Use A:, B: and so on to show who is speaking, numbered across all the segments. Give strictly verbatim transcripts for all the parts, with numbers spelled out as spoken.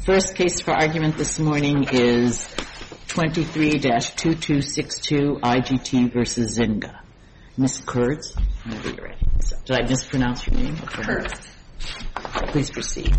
A: First case for argument this morning is twenty-three dash two two six two I G T versus Zynga. Miz Kurtz, whenever you're ready. Did I mispronounce your name?
B: Kurtz.
A: Please proceed.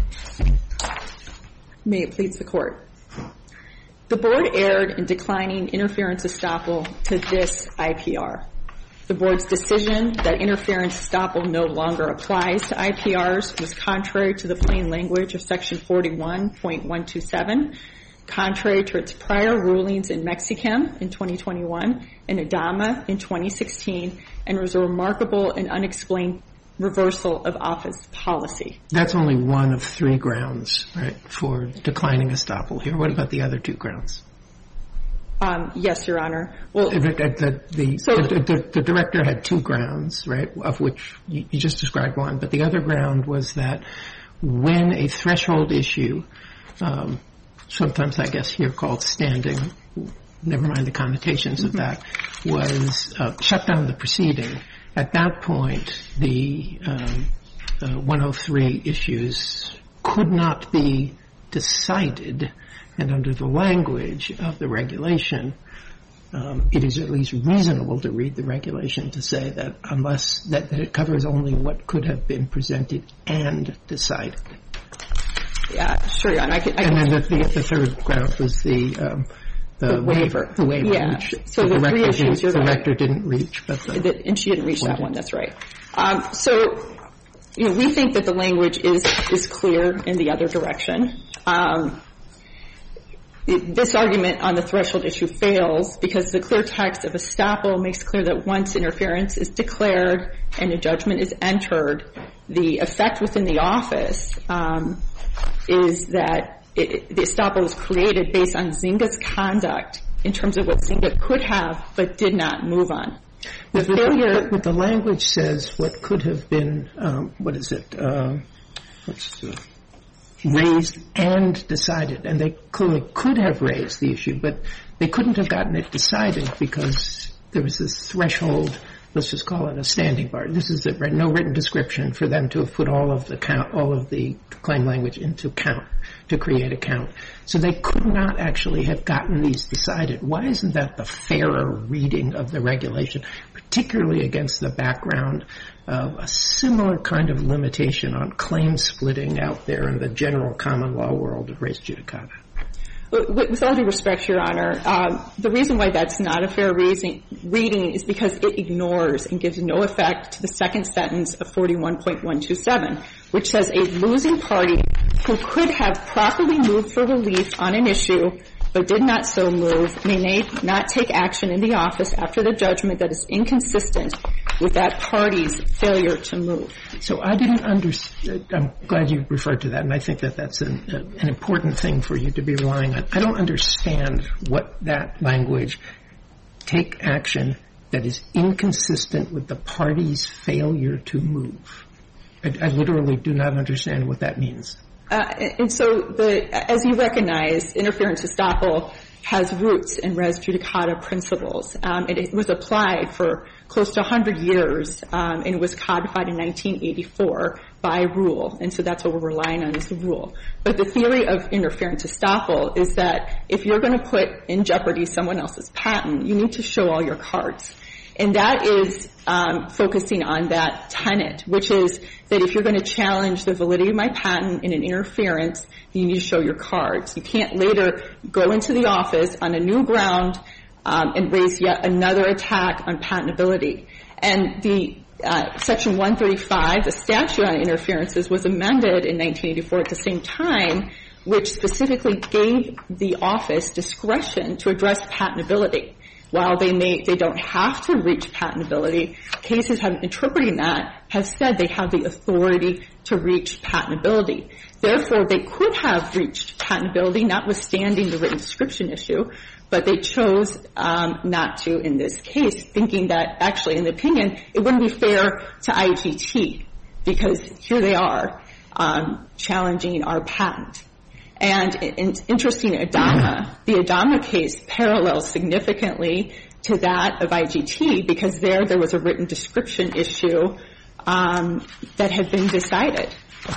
B: May it please the Court. The Board erred in declining interference estoppel to this I P R. The Board's decision that interference estoppel no longer applies to I P Rs was contrary to the plain language of Section forty-one point one two seven, contrary to its prior rulings in Mexichem in twenty twenty-one and Adama in twenty sixteen, and was a remarkable and unexplained reversal of office policy.
C: That's only one of three grounds, right, for declining estoppel here. What about the other two grounds?
B: Um, yes, Your Honor. Well,
C: the, the, the,
B: so
C: the, the, the director had two grounds, right, of which you, you just described one, but the other ground was that when a threshold issue, um, sometimes I guess here called standing, never mind the connotations mm-hmm. of that, was uh, shut down the proceeding. At that point, the um, uh, one oh three issues could not be decided, and under the language of the regulation, um, it is at least reasonable to read the regulation to say that unless that, that it covers only what could have been presented and decided.
B: Yeah, sure, Your Honor. I can, I
C: and
B: can
C: then the, the, the third ground was the um, The,
B: the waiver.
C: The waiver.
B: Yeah.
C: Which
B: so
C: the,
B: the three issues you're
C: the
B: right.
C: rector didn't reach. But the,
B: the, and she didn't reach that one. That's right. Um, so, you know, we think that the language is, is clear in the other direction. Um, it, this argument on the threshold issue fails because the clear text of estoppel makes clear that once interference is declared and a judgment is entered, the effect within the office um, is that It, the estoppel is created based on Zynga's conduct in terms of what Zynga could have but did not move on. The
C: but
B: failure...
C: But, but the language says what could have been, um, what is it, uh, what's the, raised and decided. And they clearly could have raised the issue, but they couldn't have gotten it decided because there was this threshold, let's just call it a standing bar. This is a, no written description for them to have put all of the count, all of the claim language into count, to create a count. So they could not actually have gotten these decided. Why isn't that the fairer reading of the regulation, particularly against the background of a similar kind of limitation on claim splitting out there in the general common law world of res judicata?
B: With all due respect, Your Honor, um, the reason why that's not a fair reason, reading is because it ignores and gives no effect to the second sentence of forty-one point one two seven, which says a losing party who could have properly moved for relief on an issue but did not so move may not take action in the office after the judgment that is inconsistent with that party's failure to move.
C: So I didn't understand. I'm glad you referred to that, and I think that that's an, uh, an important thing for you to be relying on. I don't understand what that language, take action that is inconsistent with the party's failure to move. I, I literally do not understand what that means.
B: Uh, and so, the, as you recognize, interference estoppel has roots in res judicata principles. Um, it, it was applied for close to one hundred years, um, and it was codified in nineteen eighty-four by rule. And so that's what we're relying on is the rule. But the theory of interference estoppel is that if you're going to put in jeopardy someone else's patent, you need to show all your cards. And that is um, focusing on that tenet, which is that if you're going to challenge the validity of my patent in an interference, you need to show your cards. You can't later go into the office on a new ground um, and raise yet another attack on patentability. And the uh, Section one thirty-five, the statute on interferences, was amended in nineteen eighty-four at the same time, which specifically gave the office discretion to address patentability. While they may, they don't have to reach patentability, cases have interpreting that have said they have the authority to reach patentability. Therefore, they could have reached patentability, notwithstanding the written description issue, but they chose um, not to in this case, thinking that actually, in the opinion, it wouldn't be fair to I G T because here they are um, challenging our patent. And in, interesting, Adama, the Adama case parallels significantly to that of I G T because there there was a written description issue um, that had been decided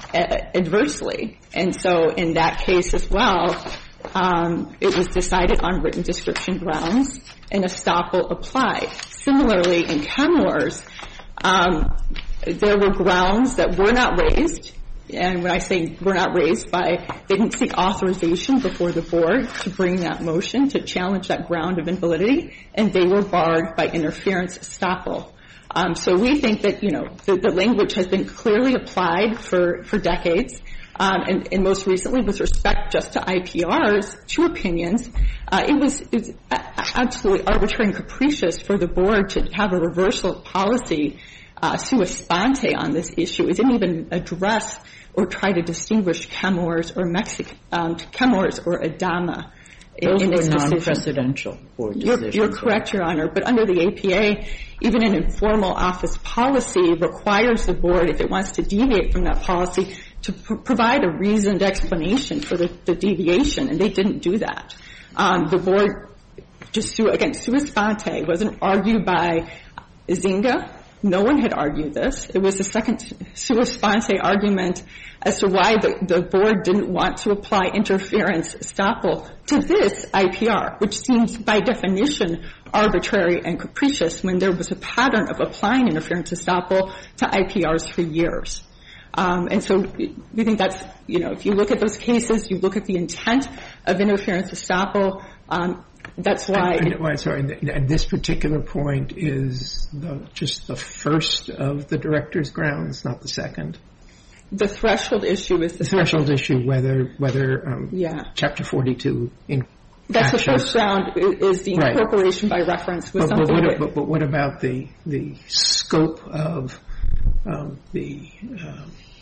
B: adversely. And so in that case as well, um, it was decided on written description grounds and estoppel applied. Similarly, in Chemours, um, there were grounds that were not raised. And when I say were not raised by, they didn't seek authorization before the board to bring that motion to challenge that ground of invalidity, and they were barred by interference estoppel. Um, so we think that, you know, the, the language has been clearly applied for, for decades, um, and, and most recently with respect just to I P Rs, two opinions, uh, it was, it was absolutely arbitrary and capricious for the board to have a reversal of policy uh, sua sponte on this issue. It didn't even address or try to distinguish Chemours or Mexic, um, Chemours or Adama.
A: Those
B: in
A: were
B: its
A: non-precedential board decisions.
B: You're, you're correct, Your Honor. But under the A P A, even an informal office policy requires the board, if it wants to deviate from that policy, to pr- provide a reasoned explanation for the, the deviation, and they didn't do that. Um, the board just, su- again, sua sponte, wasn't argued by Zynga. No one had argued this. It was the second sua sponte argument as to why the, the board didn't want to apply interference estoppel to this I P R, which seems by definition arbitrary and capricious when there was a pattern of applying interference estoppel to I P Rs for years. Um, and so we think that's, you know, if you look at those cases, you look at the intent of interference estoppel, um, that's why.
C: And, and, well, sorry, and, and this particular point is the, just the first of the director's grounds, not the second.
B: The threshold issue is the,
C: the threshold issue, whether whether um,
B: yeah.
C: Chapter forty-two in
B: that's
C: actions.
B: The first round is the incorporation right. by reference with
C: but,
B: something.
C: But what,
B: that,
C: but, but what about the the scope of um, the uh,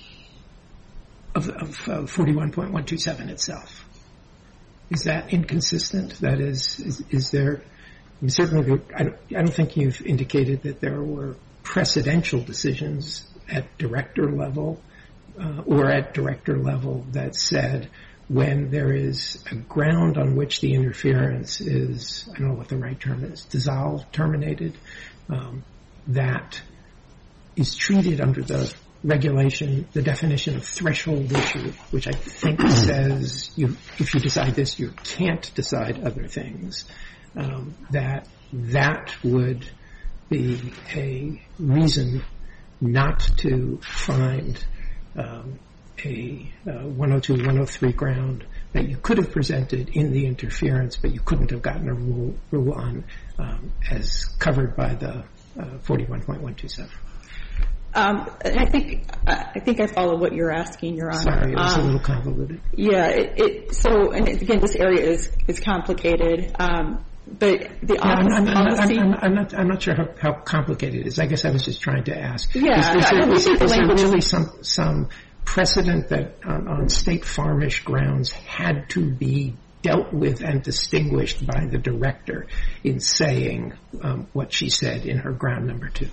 C: of, of uh, forty-one point one two seven itself? Is that inconsistent? That is, is, is there? I mean, certainly, there, I, don't, I don't think you've indicated that there were precedential decisions at director level uh, or at director level that said when there is a ground on which the interference is, I don't know what the right term is, dissolved, terminated, um, that is treated under the regulation, the definition of threshold issue, which I think says you, if you decide this, you can't decide other things, um, that that would be a reason not to find um, a uh, one oh two, one oh three ground that you could have presented in the interference, but you couldn't have gotten a rule, rule on um, as covered by the uh, forty-one point one two seven.
B: Um, I think I think I follow what you're asking, Your Honor.
C: Sorry, it was
B: um,
C: a little convoluted.
B: Yeah. It, it, so, and again, this area is is complicated. Um, but the office
C: no, I'm, I'm,
B: policy.
C: I'm, I'm, I'm not. I'm not sure how, how complicated it is. I guess I was just trying to ask.
B: Yeah.
C: Is, is,
B: I,
C: there,
B: I
C: is,
B: think
C: is there
B: language
C: really some some precedent that on, on state farmish grounds had to be dealt with and distinguished by the director in saying um, what she said in her ground number two?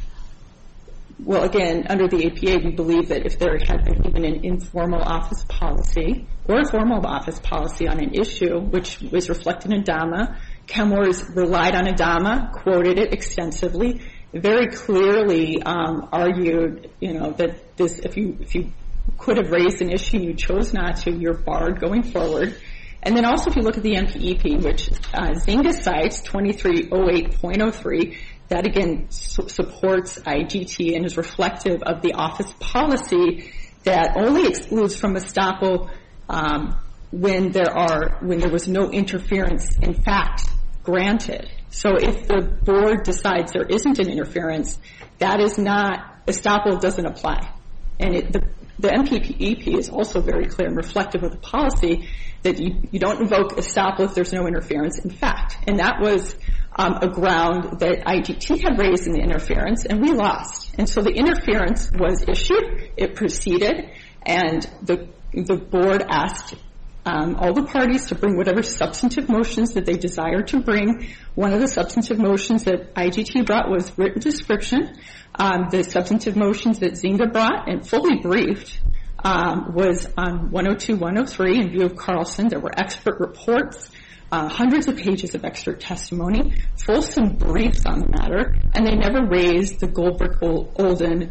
B: Well, again, under the A P A, we believe that if there had been even an informal office policy or a formal office policy on an issue, which was reflected in Adama, Chemours relied on Adama, quoted it extensively, very clearly um, argued, you know, that this, if you if you could have raised an issue, you chose not to, you're barred going forward. And then also, if you look at the M P E P, which uh, Zynga cites twenty-three oh eight point oh three. That, again, su- supports I G T and is reflective of the office policy that only excludes from estoppel um, when there are when there was no interference, in fact, granted. So if the board decides there isn't an interference, that is not estoppel doesn't apply. And it, the, the M P E P is also very clear and reflective of the policy that you, you don't invoke estoppel if there's no interference, in fact. And that was um, a ground that I G T had raised in the interference, and we lost. And so the interference was issued, it proceeded, and the the board asked um, all the parties to bring whatever substantive motions that they desired to bring. One of the substantive motions that I G T brought was written description. Um, the substantive motions that Zynga brought and fully briefed um, was on one oh two, one oh three in view of Carlson. There were expert reports, uh, hundreds of pages of expert testimony, fulsome briefs on the matter, and they never raised the Goldberg-Olden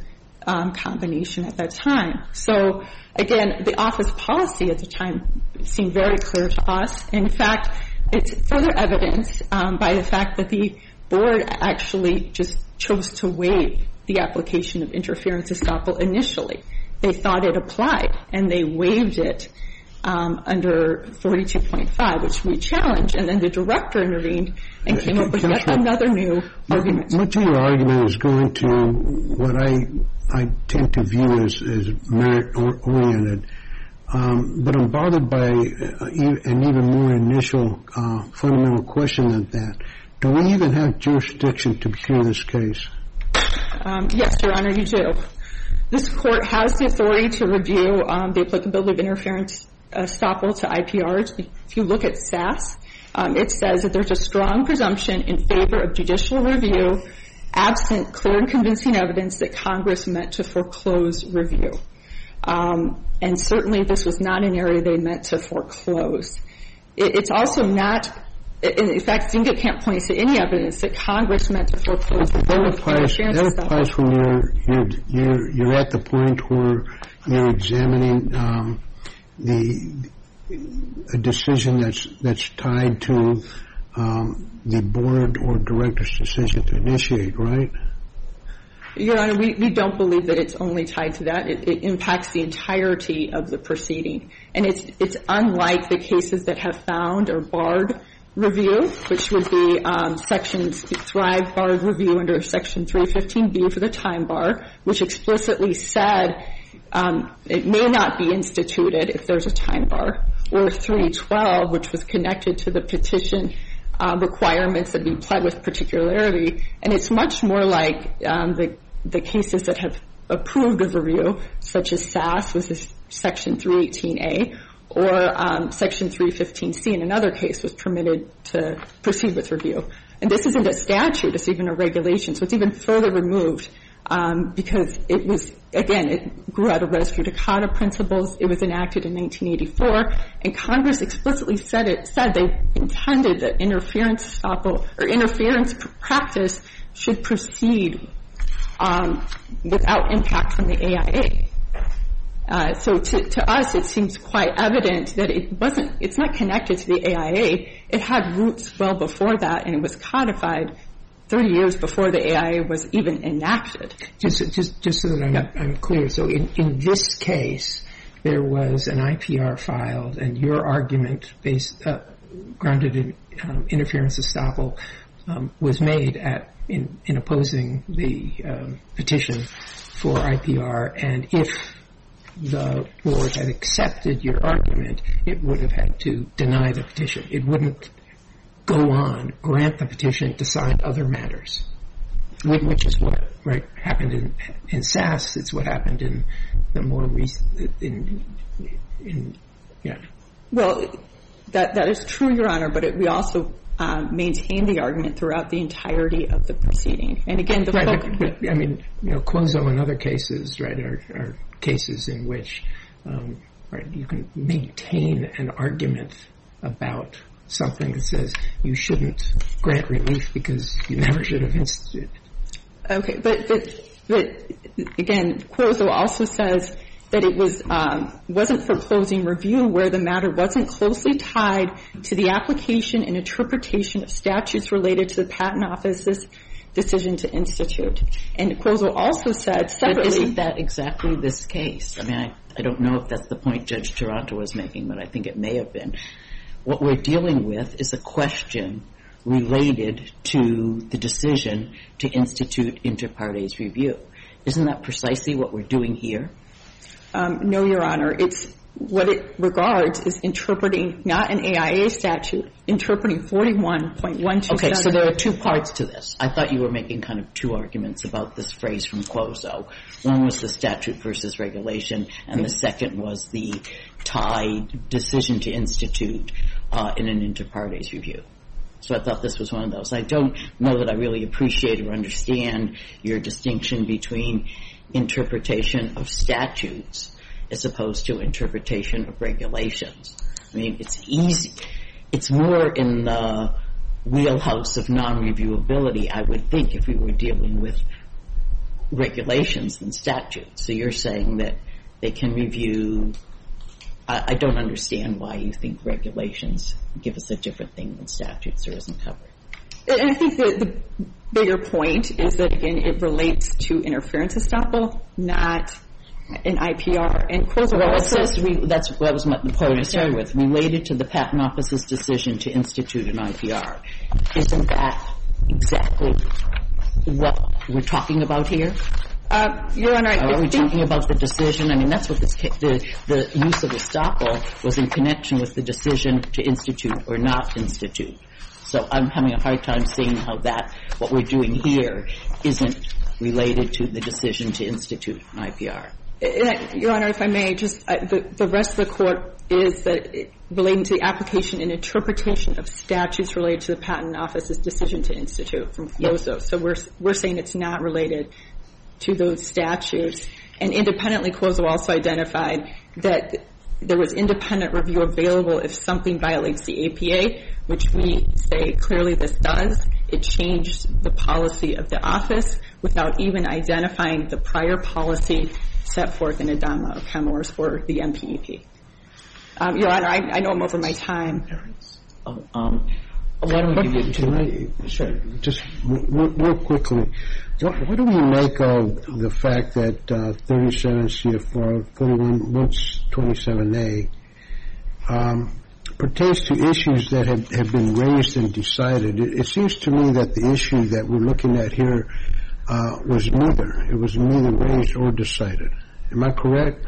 B: um, combination at that time. So, again, the office policy at the time seemed very clear to us. In fact, it's further evidenced um, by the fact that the board actually just chose to waive the application of interference estoppel initially. They thought it applied, and they waived it um, under forty-two point five, which we challenged, and then the director intervened and came up with yet another new argument.
D: Much of your argument is going to what I I tend to view as, as merit-oriented, um, but I'm bothered by uh, an even more initial uh, fundamental question than that. Do we even have jurisdiction to hear this case?
B: Um, yes, Your Honor, you do. This court has the authority to review um, the applicability of interference estoppel to I P Rs. If you look at S A S, um, it says that there's a strong presumption in favor of judicial review absent clear and convincing evidence that Congress meant to foreclose review. Um, and certainly this was not an area they meant to foreclose. It, it's also not, in fact, Zynga can't point to any evidence that Congress meant to foreclose review.
D: That applies, that applies when you're, you're, you're, you're at the point where you're examining um, the a decision that's that's tied to um, the board or director's decision to initiate, right?
B: Your Honor, we, we don't believe that it's only tied to that. It, it impacts the entirety of the proceeding. And it's it's unlike the cases that have found or barred review, which would be um, Section Thrive barred review under Section three fifteen B for the time bar, which explicitly said um, it may not be instituted if there's a time bar, or three twelve, which was connected to the petition uh, requirements that be pled with particularity. And it's much more like um, the the cases that have approved of review, such as S A S, which is Section three eighteen A, or um, Section three fifteen C in another case was permitted to proceed with review. And this isn't a statute, it's even a regulation, so it's even further removed um, because it was, again, it grew out of res judicata principles. It was enacted in nineteen eighty-four, and Congress explicitly said it said they intended that interference estoppel or interference practice should proceed um, without impact from the A I A. Uh, so to, to us, it seems quite evident that it wasn't, it's not connected to the A I A. It had roots well before that, and it was codified thirty years before the A I A was even enacted.
C: Just, just, just so that I'm, yep. I'm clear. So in, in this case, there was an I P R filed, and your argument based, uh, grounded in um, interference estoppel um, was made at, in, in opposing the um, petition for I P R, and if the board had accepted your argument, it would have had to deny the petition. It wouldn't go on, grant the petition, decide other matters, which is what right happened in, in S A S. It's what happened in the more recent, in, in yeah.
B: Well, that that is true, Your Honor, but it, we also um, maintained the argument throughout the entirety of the proceeding. And again, the
C: right,
B: focus,
C: but, but, I mean, you know, Quozo and other cases, right, are, are cases in which um, right, you can maintain an argument about something that says you shouldn't grant relief because you never should have instituted.
B: Okay, but but, but again, Quozo also says that it was um, wasn't foreclosing review where the matter wasn't closely tied to the application and interpretation of statutes related to the Patent Office's decision to institute. And Quozo also said separately...
A: But isn't that exactly this case? I mean, I, I don't know if that's the point Judge Taranto was making, but I think it may have been. What we're dealing with is a question related to the decision to institute inter partes review. Isn't that precisely what we're doing here?
B: Um, no, Your Honor. It's what it regards is interpreting not an A I A statute, interpreting forty-one point one two seven.
A: Okay, so there are two parts to this. I thought you were making kind of two arguments about this phrase from Quozo. One was the statute versus regulation, and the second was the tied decision to institute uh, in an inter partes review. So I thought this was one of those. I don't know that I really appreciate or understand your distinction between interpretation of statutes as opposed to interpretation of regulations. I mean, it's easy. It's more in the wheelhouse of non-reviewability, I would think, if we were dealing with regulations than statutes. So you're saying that they can review. I, I don't understand why you think regulations give us a different thing than statutes or isn't covered.
B: And I think the, the bigger point is that, again, it relates to interference estoppel, not an I P R. And Quozo
A: well, it
B: also
A: says re, that's what was my, the point I started with, related to the Patent Office's decision to institute an I P R. Isn't that exactly what we're talking about here?
B: Uh, Your Honor, I,
A: Are
B: I
A: we
B: think
A: talking about the decision? I mean, that's what this, the, the use of estoppel was in connection with the decision to institute or not institute. So I'm having a hard time seeing how that, what we're doing here, isn't related to the decision to institute an I P R.
B: Your Honor, if I may, just uh, the, the rest of the Court is that it, relating to the application and interpretation of statutes related to the Patent Office's decision to institute from Quozo. Yep. So we're we're saying it's not related to those statutes. And independently, Quozo also identified that there was independent review available if something violates the A P A, which we say clearly this does. It changed the policy of the office without even identifying the prior policy set forth in ADAMA or CHEMORS or the M P E P. Um, Your Honor, I, I know I'm over my time.
A: Oh, um, why don't we give you
D: Can I, sure. Just real, real quickly, what, what do we make of the fact that uh, thirty-seven C F R forty-one twenty-seven A um, pertains to issues that have, have been raised and decided? It, it seems to me that the issue that we're looking at here uh, was neither. It was neither raised or decided. Am I correct?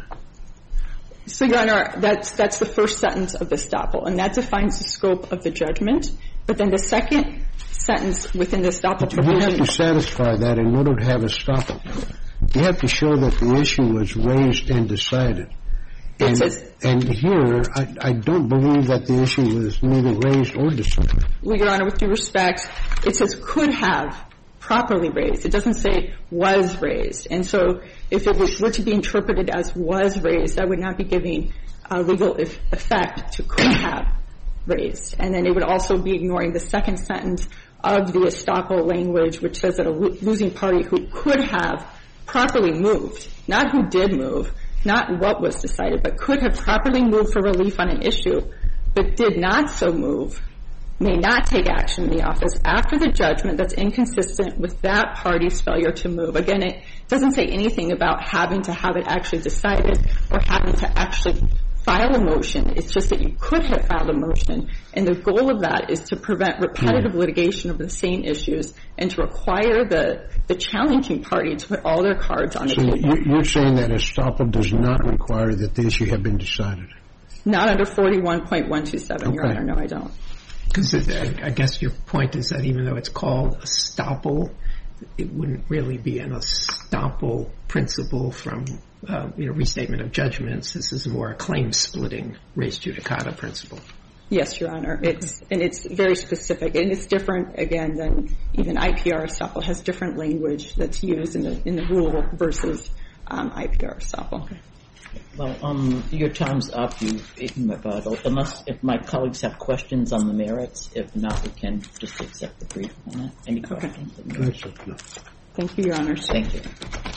B: So, Your Honor, that's, that's the first sentence of the estoppel, and that defines the scope of the judgment. But then the second sentence within the estoppel provision...
D: You have to satisfy that in order to have estoppel. You have to show that the issue was raised and decided. And, says, and here, I, I don't believe that the issue was neither raised or decided.
B: Well, Your Honor, with due respect, it says could have properly raised. It doesn't say was raised. And so if it was, were to be interpreted as was raised, that would not be giving uh, legal if, effect to could have raised. And then it would also be ignoring the second sentence of the estoppel language, which says that a lo- losing party who could have properly moved, not who did move, not what was decided, but could have properly moved for relief on an issue, but did not so move, may not take action in the office after the judgment that's inconsistent with that party's failure to move. Again, it doesn't say anything about having to have it actually decided or having to actually file a motion. It's just that you could have filed a motion, and the goal of that is to prevent repetitive mm. litigation of the same issues and to require the, the challenging party to put all their cards on the
D: so
B: table.
D: So you're saying that estoppel does not require that the issue have been decided?
B: Not under forty-one point one two seven, okay. Your Honor. No, I don't.
C: Because I guess your point is that even though it's called estoppel, it wouldn't really be an estoppel principle from uh, you know, restatement of judgments. This is more a claim-splitting res judicata principle.
B: Yes, Your Honor. It's, and it's very specific. And it's different, again, than even I P R estoppel has different language that's used in the, in the rule versus um, I P R estoppel. Okay.
A: Well, um, your time's up. You, unless if my colleagues have questions on the merits, if not, we can just accept the brief on that. Any questions?
B: Okay. No. Thank you, Your Honor.
A: Thank you.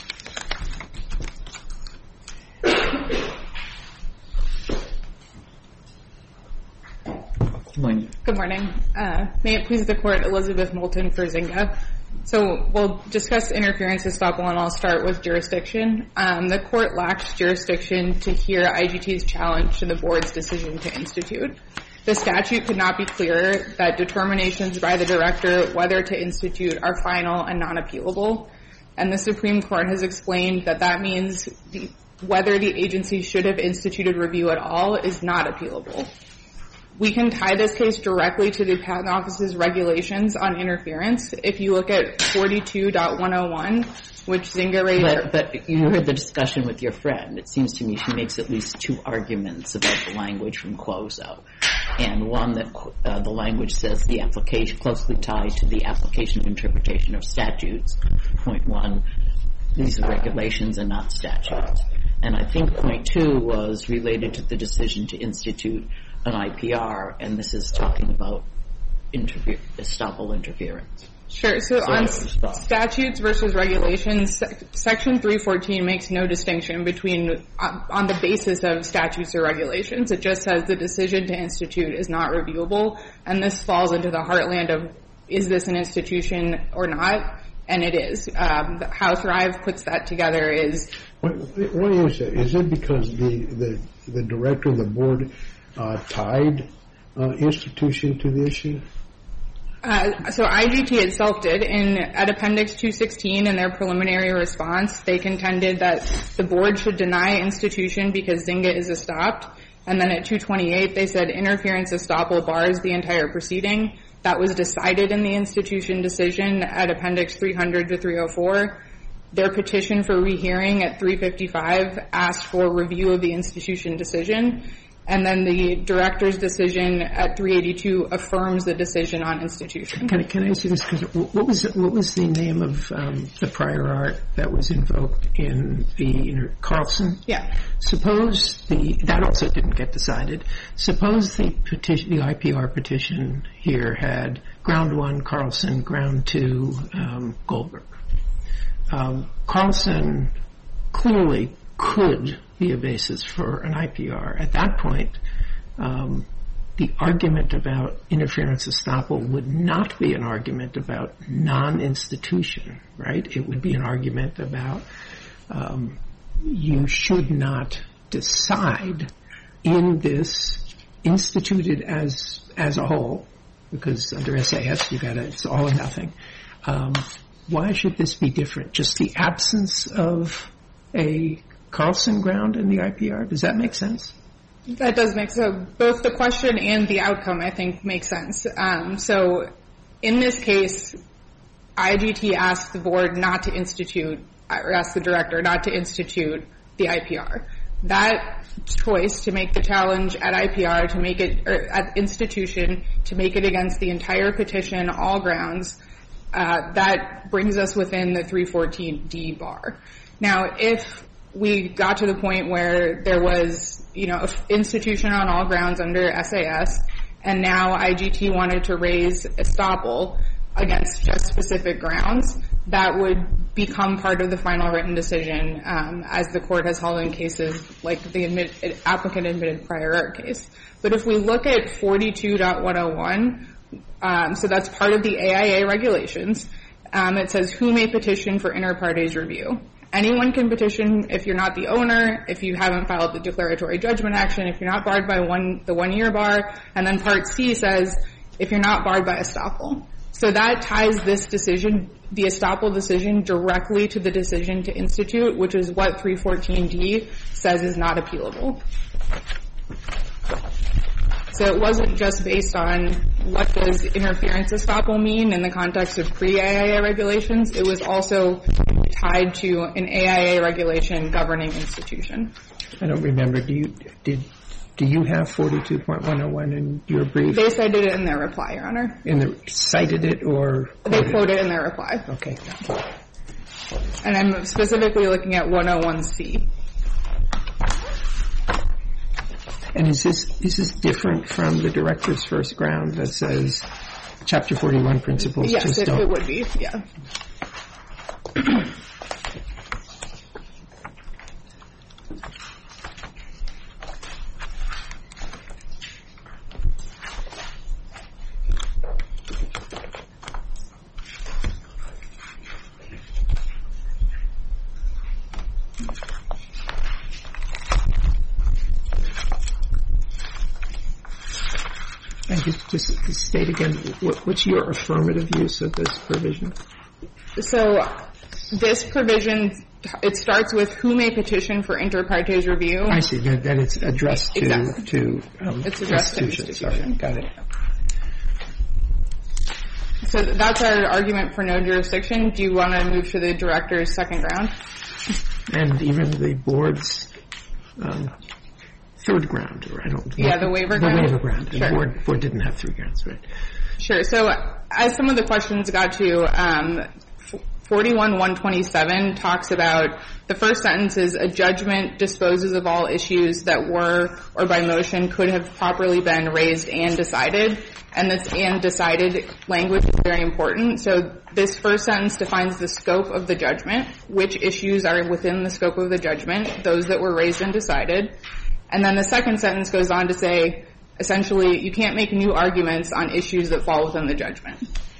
A: Good morning.
E: Good morning. Uh, may it please the Court, Elizabeth Moulton for Zynga. So we'll discuss interference estoppel, and I'll start with jurisdiction. Um, the Court lacks jurisdiction to hear I G T's challenge to the Board's decision to institute. The statute could not be clearer that determinations by the Director whether to institute are final and non-appealable. And the Supreme Court has explained that that means the, whether the agency should have instituted review at all is not appealable. We can tie this case directly to the Patent Office's regulations on interference. If you look at forty-two point one oh one, which Zynga raised.
A: But, but you heard the discussion with your friend. It seems to me she makes at least two arguments about the language from Quozo. And one that uh, the language says the application closely tied to the application of interpretation of statutes. Point one, these are regulations and not statutes. And I think point two was related to the decision to institute an I P R, and this is talking about interfer- estoppel interference.
E: Sure. So,
A: So
E: on
A: stop.
E: statutes versus regulations, sec- Section three fourteen makes no distinction between uh, on the basis of statutes or regulations. It just says the decision to institute is not reviewable, and this falls into the heartland of is this an institution or not, and it is. Um, how Thrive puts that together is
D: What, what is it? Is it because the the, the director of the board uh, tied uh, institution to the issue?
E: Uh, so I G T itself did. In at Appendix two sixteen in their preliminary response, they contended that the board should deny institution because Zynga is estopped. And then at two twenty-eight, they said interference estoppel bars the entire proceeding. That was decided in the institution decision at Appendix three hundred to three oh four. Their petition for rehearing at three fifty-five asked for review of the institution decision. And then the director's decision at three eighty-two affirms the decision on institution.
C: Can I, can I ask you this? Because what was what was the name of um, the prior art that was invoked in the inter- Carlson?
E: Yeah.
C: Suppose the that also didn't get decided. Suppose the petition, the I P R petition here had ground one Carlson, ground two um, Goldberg. Um, Carlson clearly could be a basis for an I P R. At that point, um, the argument about interference estoppel would not be an argument about non-institution, right? It would be an argument about um, you should not decide in this instituted as as a whole, because under S A S you got it's all or nothing. Um, why should this be different? Just the absence of a Carlson ground in the I P R? Does that make sense?
E: That does make so. Both the question and the outcome, I think, make sense. Um, so, in this case, I G T asked the board not to institute, or asked the director not to institute the I P R. That choice to make the challenge at I P R, to make it, or at institution, to make it against the entire petition, all grounds, uh, that brings us within the three fourteen D bar. Now, if we got to the point where there was, you know, institution on all grounds under S A S, and now I G T wanted to raise estoppel against just specific grounds, that would become part of the final written decision, um, as the court has held in cases like the admit, applicant admitted prior art case. But if we look at forty-two point one oh one, um, so that's part of the A I A regulations, um, it says who may petition for inter partes review. Anyone can petition if you're not the owner, if you haven't filed the declaratory judgment action, if you're not barred by one the one-year bar, and then Part C says if you're not barred by estoppel. So that ties this decision, the estoppel decision, directly to the decision to institute, which is what three fourteen D says is not appealable. So it wasn't just based on what does interference estoppel mean in the context of pre-A I A regulations. It was also tied to an A I A regulation governing institution.
C: I don't remember. Do you did do you have forty-two point one oh one in your brief?
E: They cited it in their reply, Your Honor.
C: In the cited it or
E: They
C: quoted
E: quoted it in their reply.
C: Okay.
E: And I'm specifically looking at one oh one C.
C: And is this is this different from the director's first ground that says Chapter forty-one principles
E: Yes,
C: just
E: it,
C: don't?
E: it would be, yeah.
C: And just, just state again, what, what's your affirmative use of this provision?
E: So this provision, it starts with who may petition for inter partes review.
C: I see, that, that it's addressed to,
E: Exactly.
C: to um,
E: It's addressed to
C: institutions.
E: institution.
C: Sorry, got it.
E: So that's our argument for no jurisdiction. Do you want to move to the director's second ground?
C: And even the board's um, third ground, or I don't.
E: Yeah, the waiver
C: the
E: ground?
C: The waiver ground.
E: Sure.
C: The board, board didn't have three grounds, right?
E: Sure. So as some of the questions got to, um, forty-one one twenty-seven talks about, the first sentence is, a judgment disposes of all issues that were or by motion could have properly been raised and decided. And this and decided language is very important. So this first sentence defines the scope of the judgment, which issues are within the scope of the judgment, those that were raised and decided. And then the second sentence goes on to say, essentially, you can't make new arguments on issues that fall within the judgment.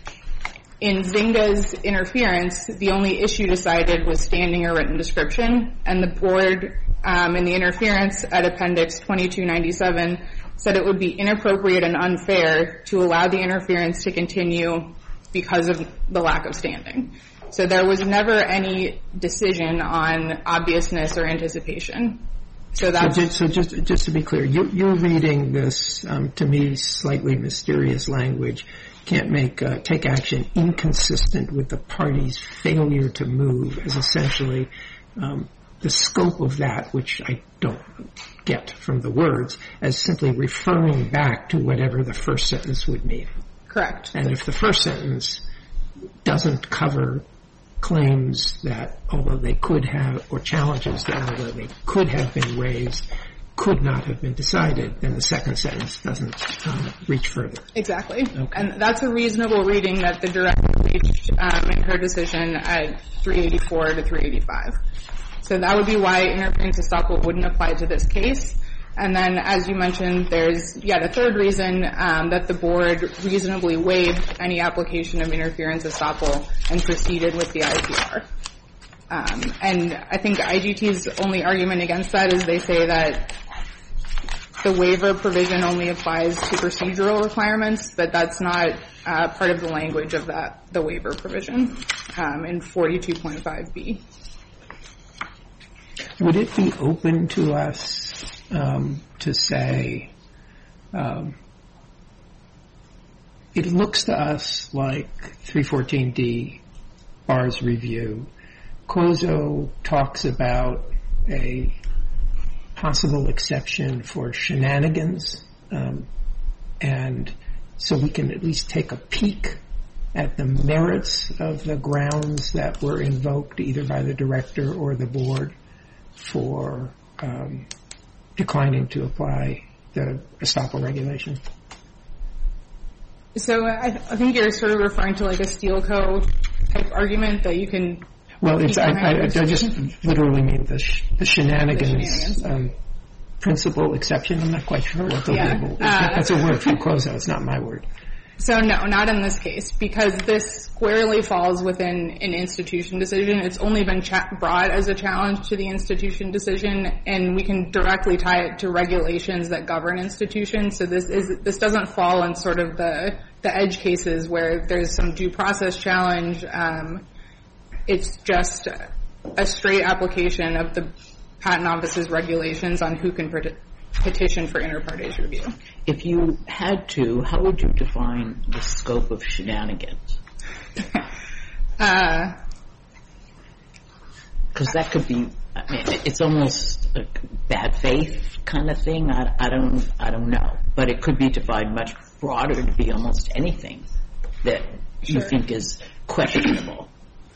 E: In Zynga's interference, the only issue decided was standing or written description, and the board um, in the interference at Appendix twenty-two ninety-seven said it would be inappropriate and unfair to allow the interference to continue because of the lack of standing. So there was never any decision on obviousness or anticipation. So that's...
C: So just, so just, just to be clear, you're, you're reading this, um, to me, slightly mysterious language, can't make, uh, take action inconsistent with the party's failure to move as essentially um, the scope of that, which I don't get from the words, as simply referring back to whatever the first sentence would mean.
E: Correct.
C: And if the first sentence doesn't cover claims that, although they could have, or challenges that, although they could have been raised, could not have been decided, then the second sentence doesn't um, reach further.
E: Exactly.
C: Okay.
E: And that's a reasonable reading that the director reached um, in her decision at three eighty-four to three eighty-five. So that would be why interference estoppel wouldn't apply to this case. And then, as you mentioned, there's yet a third reason um, that the board reasonably waived any application of interference estoppel and proceeded with the I P R. Um, and I think I G T's only argument against that is they say that the waiver provision only applies to procedural requirements, but that's not uh, part of the language of that, the waiver provision um, in forty-two point five B.
C: Would it be open to us um, to say, um, it looks to us like three fourteen D bars review. Quozo talks about a possible exception for shenanigans, um, and so we can at least take a peek at the merits of the grounds that were invoked either by the director or the board for um, declining to apply the estoppel regulation.
E: So I, I think you're sort of referring to like a Steele Co. type argument that you can...
C: Well, it's, I, I, I just literally mean the, sh- the shenanigans,
E: the shenanigans.
C: Um, principle exception. I'm not quite sure what the
E: yeah.
C: label is.
E: Uh,
C: That's a word from Quozo. It's not my word.
E: So no, not in this case, because this squarely falls within an institution decision. It's only been cha- brought as a challenge to the institution decision, and we can directly tie it to regulations that govern institutions. So this is this doesn't fall in sort of the the edge cases where there's some due process challenge. Um, it's just a straight application of the Patent Office's regulations on who can pet- petition for inter partes review.
A: If you had to, how would you define the scope of shenanigans?
E: uh,
A: Because that could be, I mean, it's almost a bad faith kind of thing. I, I don't, I don't know, but it could be defined much broader to be almost anything that you
E: Sure.
A: think is questionable.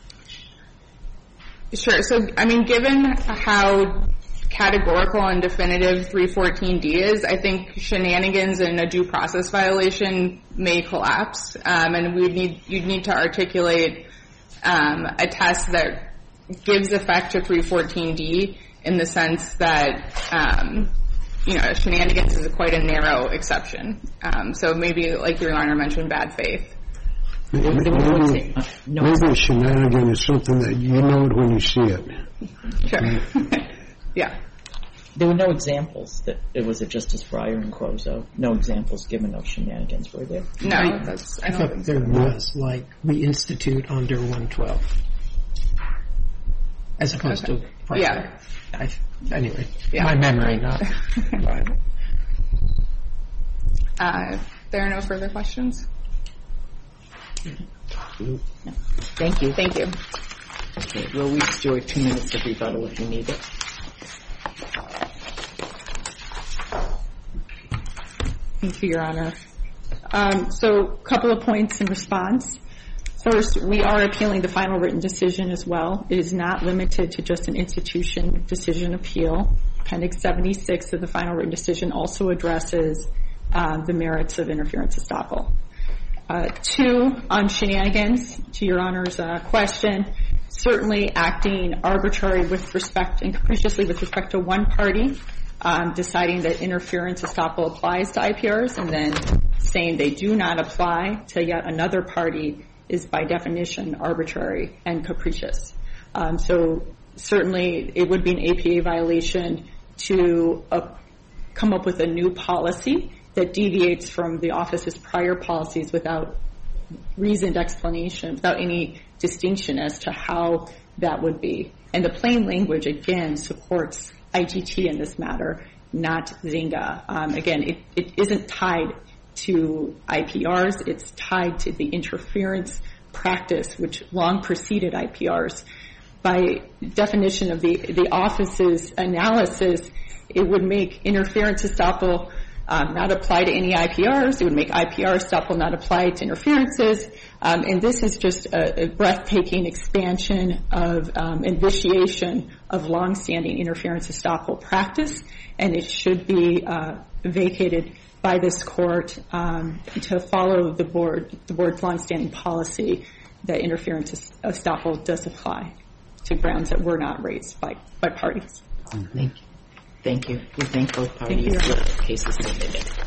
E: Sure. So, I mean, given how categorical and definitive three fourteen D is, I think shenanigans and a due process violation may collapse, um, and we'd need you'd need to articulate um, a test that gives effect to three fourteen D in the sense that um, you know shenanigans is quite a narrow exception. Um, so maybe, like Your Honor mentioned, bad faith.
A: There, there were no exa- uh, no
D: Maybe a shenanigan is something that you know it when you see it.
E: Sure. Yeah.
A: There were no examples that it was a Justice Breyer and Quozo. No examples given of shenanigans, were there?
E: No, that's I
C: I
E: don't
C: thought
E: think so.
C: there was, like, we institute under one twelve. As opposed
E: Okay.
C: to... prior.
E: Yeah.
C: I, anyway,
E: Yeah.
C: my memory, not... Bible.
E: Uh, there are no further questions?
A: No. Thank you.
E: Thank you.
A: Okay, we'll restore two minutes of rebuttal if you need it.
B: Thank you, Your Honor. Um, so a couple of points in response. First, we are appealing the final written decision as well. It is not limited to just an institution decision appeal. Appendix seventy-six of the final written decision also addresses uh, the merits of interference estoppel. Uh, two, on shenanigans, to Your Honor's uh, question, certainly acting arbitrary with respect and capriciously with respect to one party, um, deciding that interference estoppel applies to I P Rs and then saying they do not apply to yet another party is by definition arbitrary and capricious. Um, so certainly it would be an A P A violation to uh, come up with a new policy that deviates from the office's prior policies without reasoned explanation, without any distinction as to how that would be. And the plain language, again, supports I G T in this matter, not Zynga. Um, again, it, it isn't tied to I P Rs. It's tied to the interference practice, which long preceded I P Rs. By definition of the, the office's analysis, it would make interference estoppel Um, not apply to any I P Rs. It would make I P R estoppel not apply to interferences. Um, and this is just a, a breathtaking expansion of um, and vitiation of longstanding interference estoppel practice, and it should be uh, vacated by this court um, to follow the board the board's longstanding policy that interference estoppel does apply to grounds that were not raised by, by parties.
A: Thank you. Thank you. We thank both parties.
B: Thank you.
A: The case is submitted.